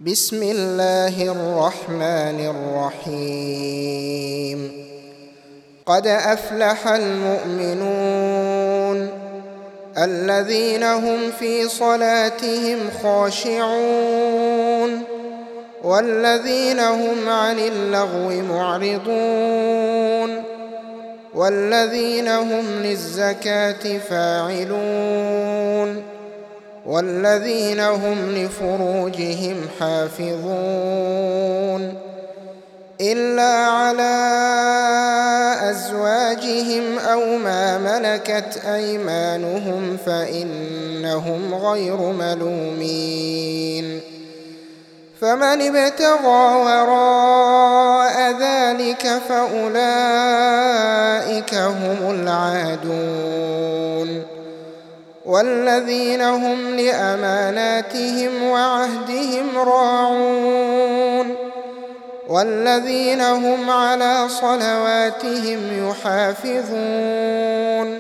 بسم الله الرحمن الرحيم. قد أفلح المؤمنون الذين هم في صلاتهم خاشعون والذين هم عن اللغو معرضون والذين هم للزكاة فاعلون والذين هم لفروجهم حافظون إلا على أزواجهم أو ما ملكت أيمانهم فإنهم غير ملومين. فمن ابتغى وراء ذلك فأولئك هم العادون والذين هم لأماناتهم وعهدهم راعون والذين هم على صلواتهم يحافظون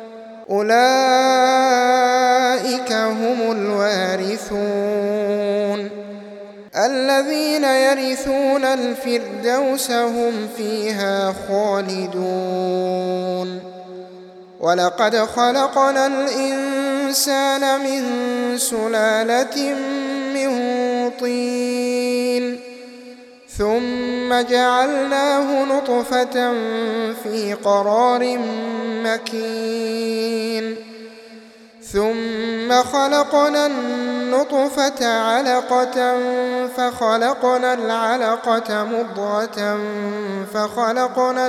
أولئك هم الوارثون الذين يرثون الفردوس هم فيها خالدون. ولقد خلقنا الإنسان من سلالة من طين ثم جعلناه نطفة في قرار مكين ثم خلقنا النطفة علقة فخلقنا العلقة مضغة فخلقنا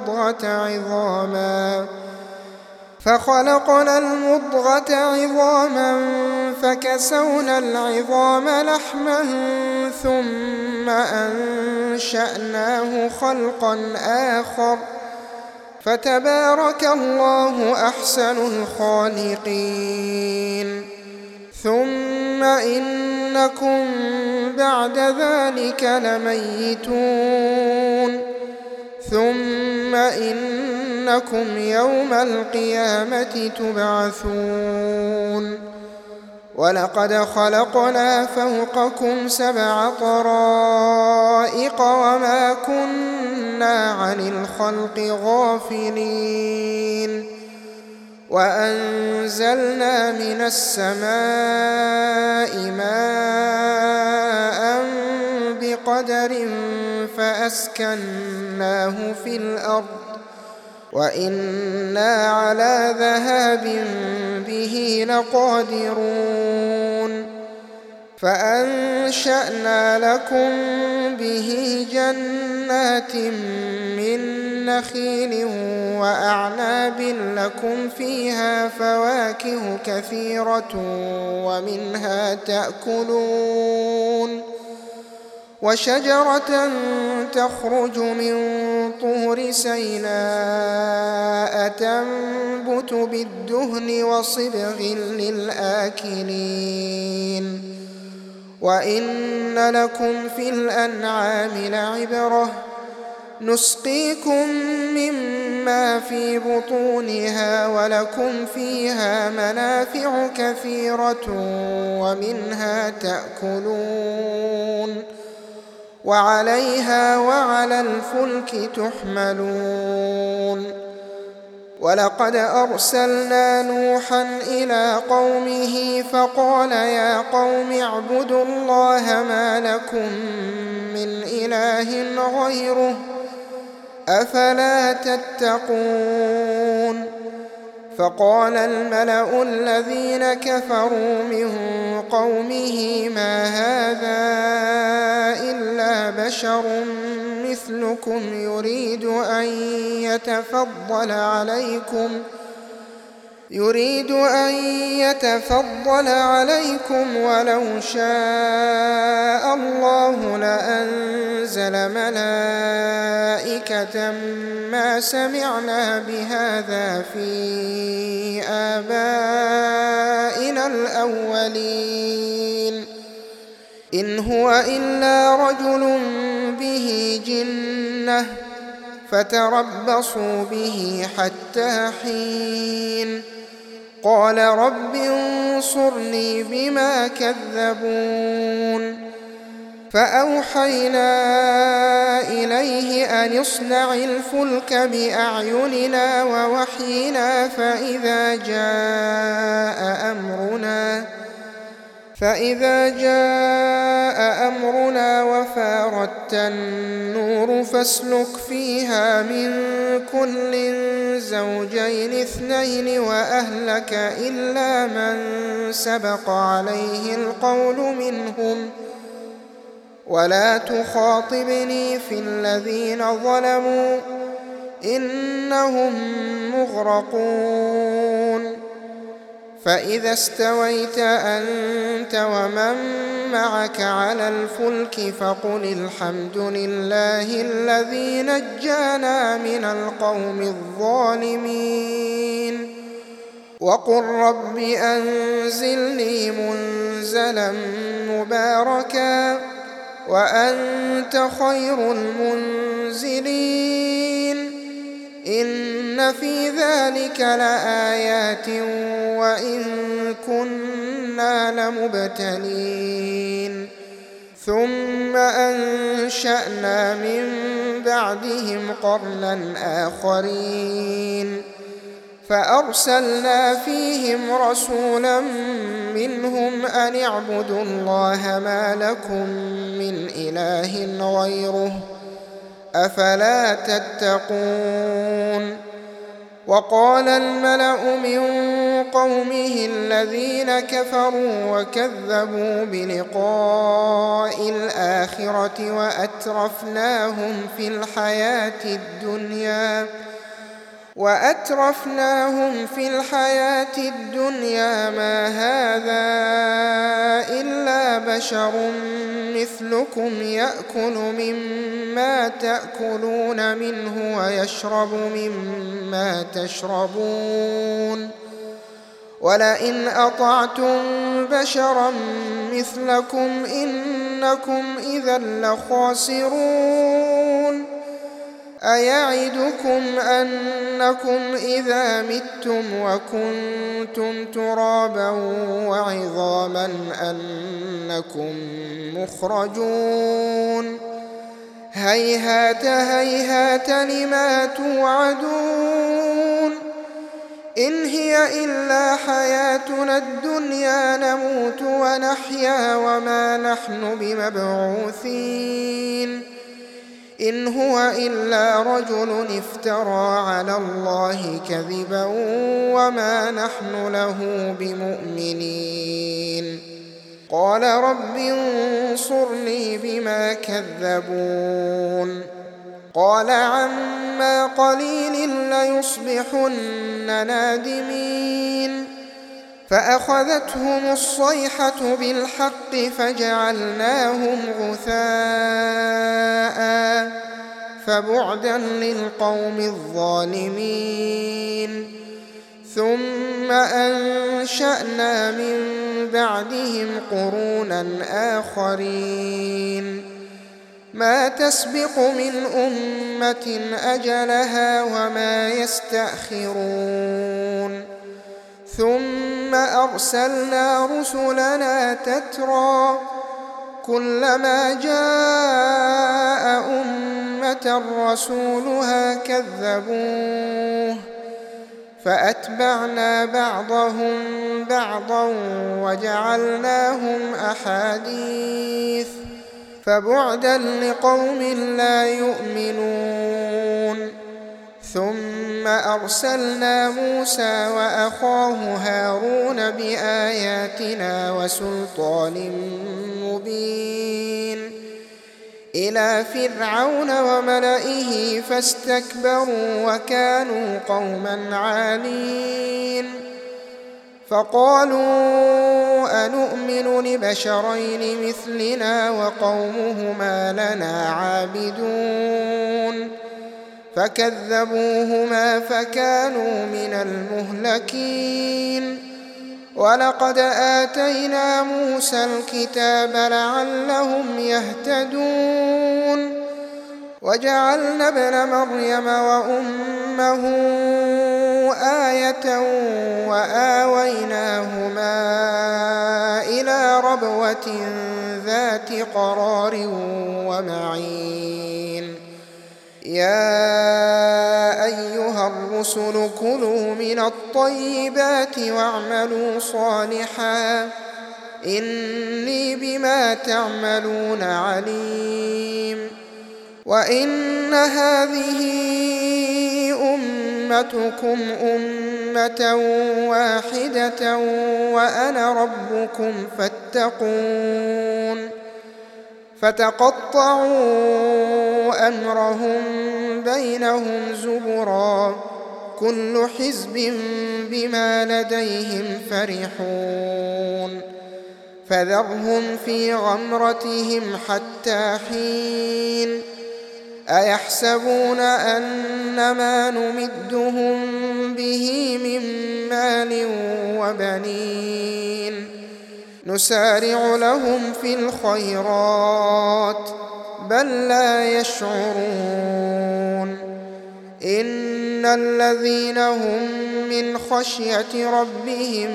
المضغة عظاما فكسونا العظام لحما ثم أنشأناه خلقا آخر فتبارك الله أحسن الخالقين. ثم إنكم بعد ذلك لميتون ثم إنكم يوم القيامة تبعثون. ولقد خلقنا فوقكم 7 طرائق وما كنا عن الخلق غافلين وأنزلنا من السماء ماء بقدر فأسكناه في الأرض وإنا على ذهاب به لقادرون. فأنشأنا لكم به جنات من نخيل وأعناب لكم فيها فواكه كثيرة ومنها تأكلون وشجرة تخرج من طور سيناء تنبت بالدهن وصبغ للآكلين. وإن لكم في الأنعام لعبرة نسقيكم مما في بطونها ولكم فيها منافع كثيرة ومنها تأكلون وعليها وعلى الفلك تحملون. ولقد أرسلنا نوحا إلى قومه فقال يا قوم اعبدوا الله ما لكم من إله غيره أفلا تتقون. فقال الملأ الذين كفروا من قومه ما هذا إلا بشر مثلكم يريد أن يتفضل عليكم ولو شاء الله لأنزل ملائكة ما سمعنا بهذا في آبائنا الأولين إن هو إلا رجل به جنة فتربصوا به حتى حين. قال رب انصرني بما كذبون فأوحينا إليه أن اصنع الفلك بأعيننا ووحينا فإذا جاء أمرنا وفاردت النور فاسلك فيها من كل زوجين اثنين وأهلك إلا من سبق عليه القول منهم ولا تخاطبني في الذين ظلموا إنهم مغرقون فإذا استويت أنت ومن معك على الفلك فقل الحمد لله الذي نجانا من القوم الظالمين وقل رب أنزلني منزلا مباركا وأنت خير المنزلين إن في ذلك لآيات وإن كنا لمبتلين ثم أنشأنا من بعدهم قرنا آخرين فأرسلنا فيهم رسولا منهم أن اعبدوا الله ما لكم من إله غيره أفلا تتقون وقال الملأ من قومه الذين كفروا وكذبوا بلقاء الآخرة وأترفناهم في الحياة الدنيا ما هذا إلا بشر مثلكم يأكل مما تأكلون منه ويشرب مما تشربون ولئن أطعتم بشرا مثلكم إنكم إذا لخاسرون أيعدكم أنكم إذا متم وكنتم ترابا وعظاما أنكم مخرجون هيهات هيهات لما توعدون إن هي إلا حياتنا الدنيا نموت ونحيا وما نحن بمبعوثين إن هو إلا رجل افترى على الله كذبا وما نحن له بمؤمنين قال رب انصرني بما كذبون قال عما قليل ليصبحن نادمين فأخذتهم الصيحة بالحق فجعلناهم غثاء فبعدا للقوم الظالمين ثم أنشأنا من بعدهم قرونا آخرين ما تسبق من أمة أجلها وما يستأخرون ثم أرسلنا رسلنا تترى كلما جاء أمة رسولها كذبوه فأتبعنا بعضهم بعضا وجعلناهم أحاديث فبعدا لقوم لا يؤمنون ثم أرسلنا موسى وأخاه هارون بآياتنا وسلطان مبين إلى فرعون وملئه فاستكبروا وكانوا قوما عالين فقالوا أنؤمن لبشرين مثلنا وقومهما لنا عابدون فكذبوهما فكانوا من المهلكين ولقد آتينا موسى الكتاب لعلهم يهتدون وجعلنا ابن مريم وأمه آية وآويناهما إلى ربوة ذات قرار ومعين يا أيها الرسل كلوا من الطيبات واعملوا صالحا إني بما تعملون عليم وإن هذه أمتكم أمة واحدة وأنا ربكم فاتقون فتقطعوا أمرهم بينهم زبرا كل حزب بما لديهم فرحون فذرهم في غمرتهم حتى حين أيحسبون أنما نمدهم به من مال وبنين نسارع لهم في الخيرات بل لا يشعرون إن الذين هم من خشية ربهم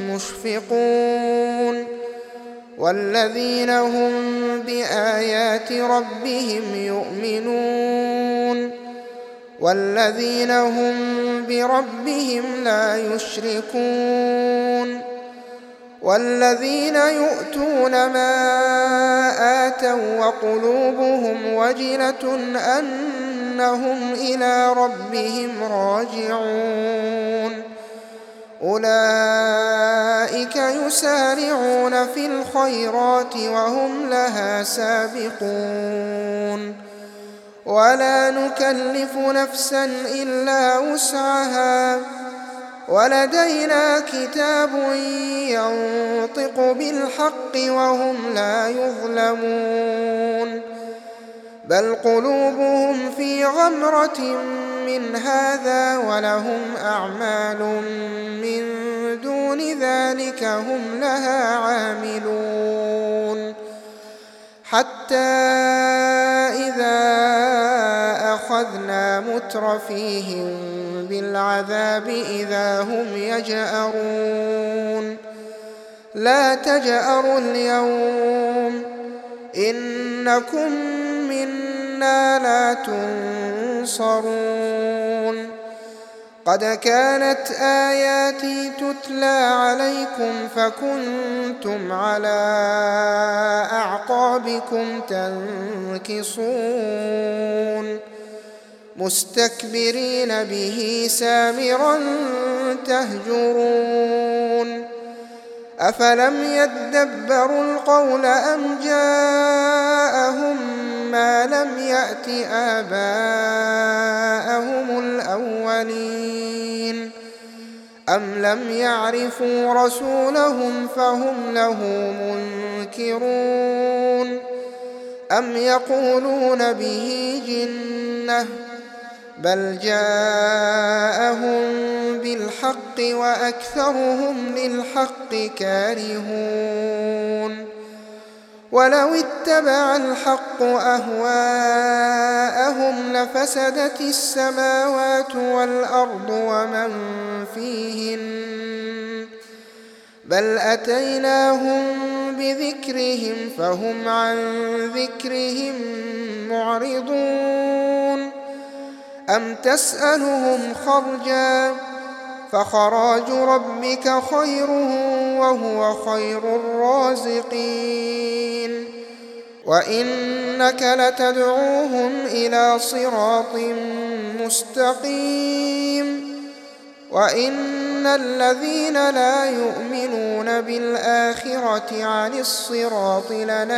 مشفقون والذين هم بآيات ربهم يؤمنون والذين هم بربهم لا يشركون والذين يؤتون ما آتوا وقلوبهم وجلة أنهم إلى ربهم راجعون أولئك يسارعون في الخيرات وهم لها سابقون ولا نكلف نفسا إلا وسعها ولدينا كتاب ينطق بالحق وهم لا يظلمون بل قلوبهم في غمرة من هذا ولهم أعمال من دون ذلك هم لها عاملون حتى إذا أخذنا مترفيهم بالعذاب إذا هم يجأرون لا تجأروا اليوم إنكم منا لا تنصرون قد كانت آياتي تتلى عليكم فكنتم على أعقابكم تنكصون مستكبرين به سامرا تهجرون أفلم يدبروا القول أم جاءهم ما لم يأت آباءهم الأولين أم لم يعرفوا رسولهم فهم له منكرون أم يقولون به جنة بل جاءهم بالحق وأكثرهم للحق كارهون ولو اتبع الحق أهواءهم لفسدت السماوات والأرض ومن فيهن بل أتيناهم بذكرهم فهم عن ذكرهم معرضون أم تسألهم خرجا فخراج ربك خير وهو خير الرازقين وإنك لتدعوهم إلى صراط مستقيم وإن الذين لا يؤمنون بالآخرة عن الصراط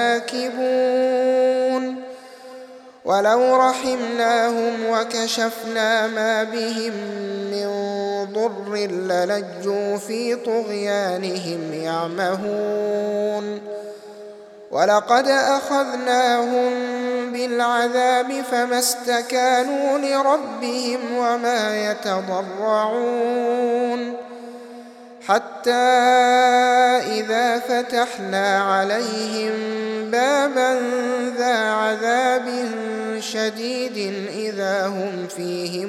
لناكبون ولو رحمناهم وكشفنا ما بهم من ضر للجوا في طغيانهم يعمهون ولقد أخذناهم بالعذاب فما استكانوا لربهم وما يتضرعون حتى إذا فتحنا عليهم بابا ذا عذاب شديد إذا هم فيه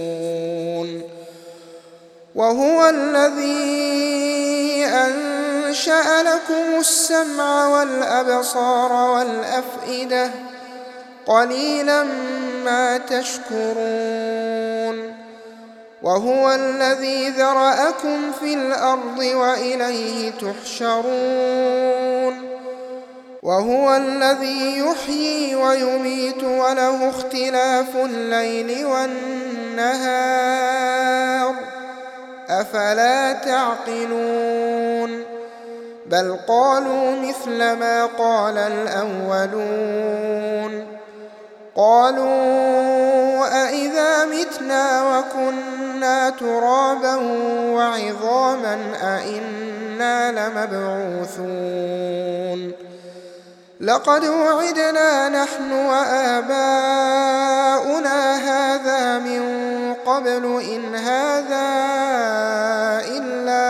مبلسون وهو الذي أنشأ أنشأ لكم السمع والأبصار والأفئدة قليلا ما تشكرون وهو الذي ذرأكم في الأرض وإليه تحشرون وهو الذي يحيي ويميت وله اختلاف الليل والنهار أفلا تعقلون بل قالوا مثل ما قال الأولون قالوا أإذا متنا وكنا ترابا وعظاما أإنا لمبعوثون لقد وعدنا نحن وآباؤنا هذا من قبل إن هذا إلا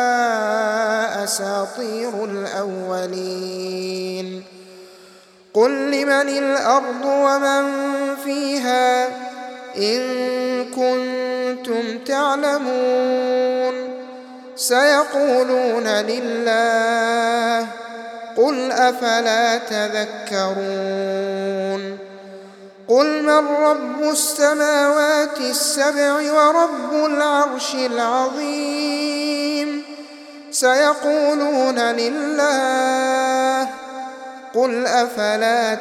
أساطير الأولين قل لمن الأرض ومن فيها إن كنتم تعلمون سيقولون لله قل أفلا تذكرون قل من رب السماوات السبع ورب العرش العظيم سيقولون لله قل أفلا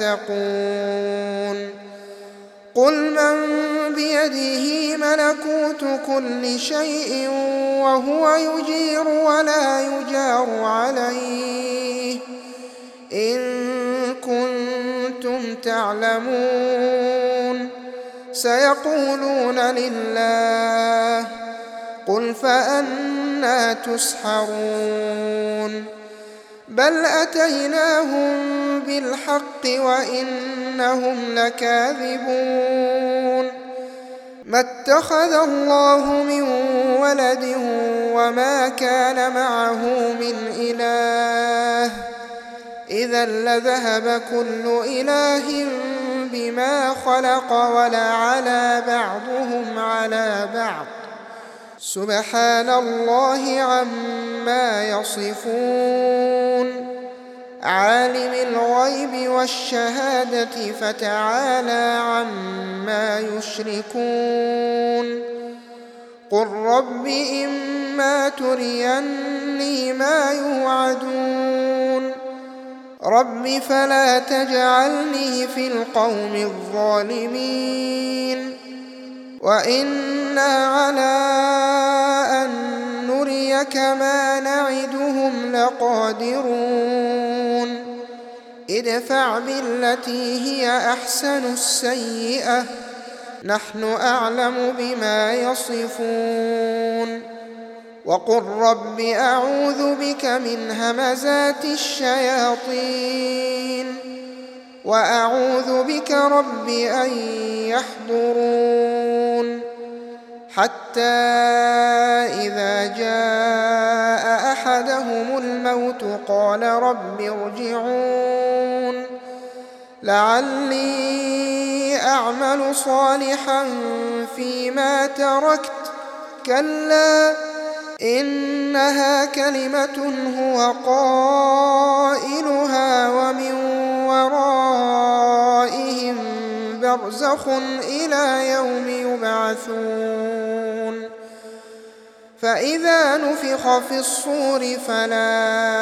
تتقون قل من بيده ملكوت كل شيء وهو يجير ولا يجار عليه إن كنتم تعلمون سيقولون لله قل فأنى تسحرون بل أتيناهم بالحق وإنهم لكاذبون ما اتخذ الله من ولد وما كان معه من إله إذا لذهب كل إله بما خلق ولعلى بعضهم على بعض سبحان الله عما يصفون عالم الغيب والشهادة فتعالى عما يشركون قل رب إما تريني ما يوعدون رب فلا تجعلني في القوم الظالمين وإنا على أن نريك ما نعدهم لقادرون ادفع بالتي هي أحسن السيئة نحن أعلم بما يصفون وقل رب أعوذ بك من همزات الشياطين وأعوذ بك رب أن يحضرون حتى إذا جاء أحدهم الموت قال رب ارجعون لعلي أعمل صالحا فيما تركت كلا إنها كلمة هو قائلها ومن ورائهم برزخ إلى يوم يبعثون فإذا نفخ في الصور فلا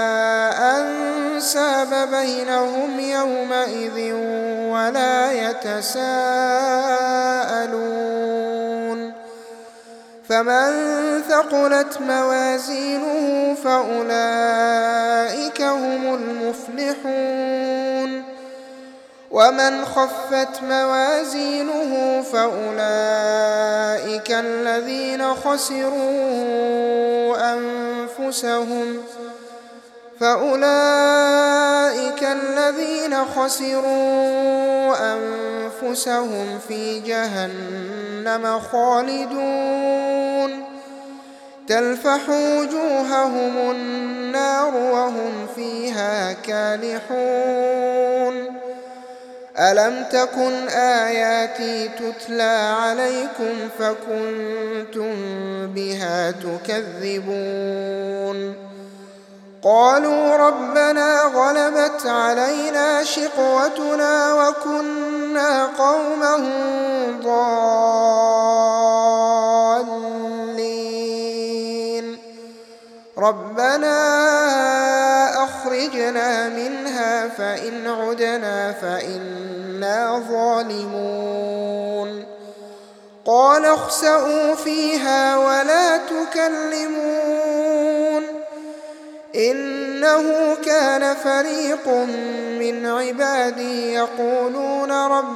أنساب بينهم يومئذ ولا يتساءلون فمن ثقلت موازينه فأولئك هم المفلحون ومن خفت موازينه فأولئك الذين خسروا أنفسهم في جهنم خالدون تلفح وجوههم النار وهم فيها كالحون ألم تكن آياتي تتلى عليكم فكنتم بها تكذبون قالوا ربنا غلبت علينا شقوتنا وكنا قوما ضالين ربنا أخرجنا منها فإن عدنا فإنا ظالمون قال اخسئوا فيها ولا تكلمون إنه كان فريق من عبادي يقولون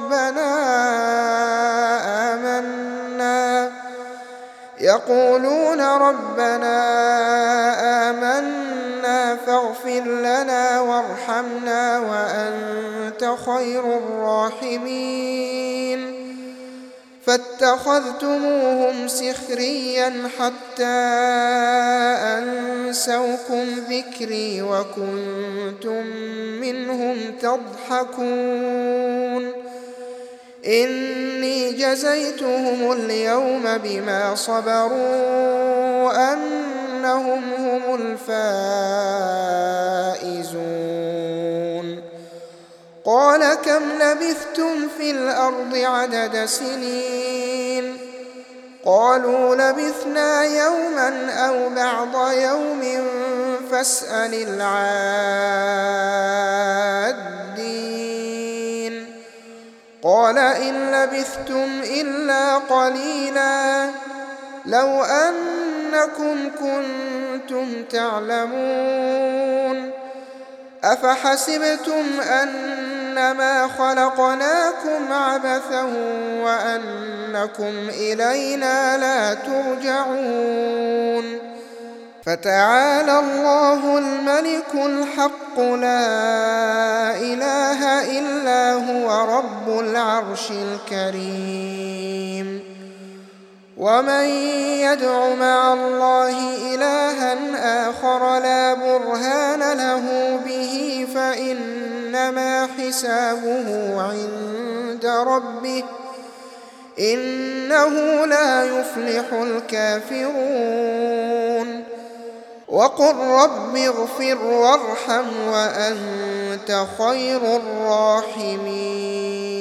ربنا آمنا فاغفر لنا وارحمنا وأنت خير الراحمين فاتخذتموهم سخريا حتى أنسوكم ذكري وكنتم منهم تضحكون إني جزيتهم اليوم بما صبروا أنهم هم الفائزون قال كم لبثتم في الأرض عدد سنين قالوا لبثنا يوما أو بعض يوم فاسأل العادين قال إن لبثتم إلا قليلا لو أنكم كنتم تعلمون أفحسبتم أنما خلقناكم عبثا وأنكم إلينا لا ترجعون فتعالى الله الملك الحق لا إله إلا هو رب العرش الكريم ومن يدع مع الله إلها آخر لا برهان له به فإنما حسابه عند ربه إنه لا يفلح الكافرون وقل رب اغفر وارحم وأنت خير الراحمين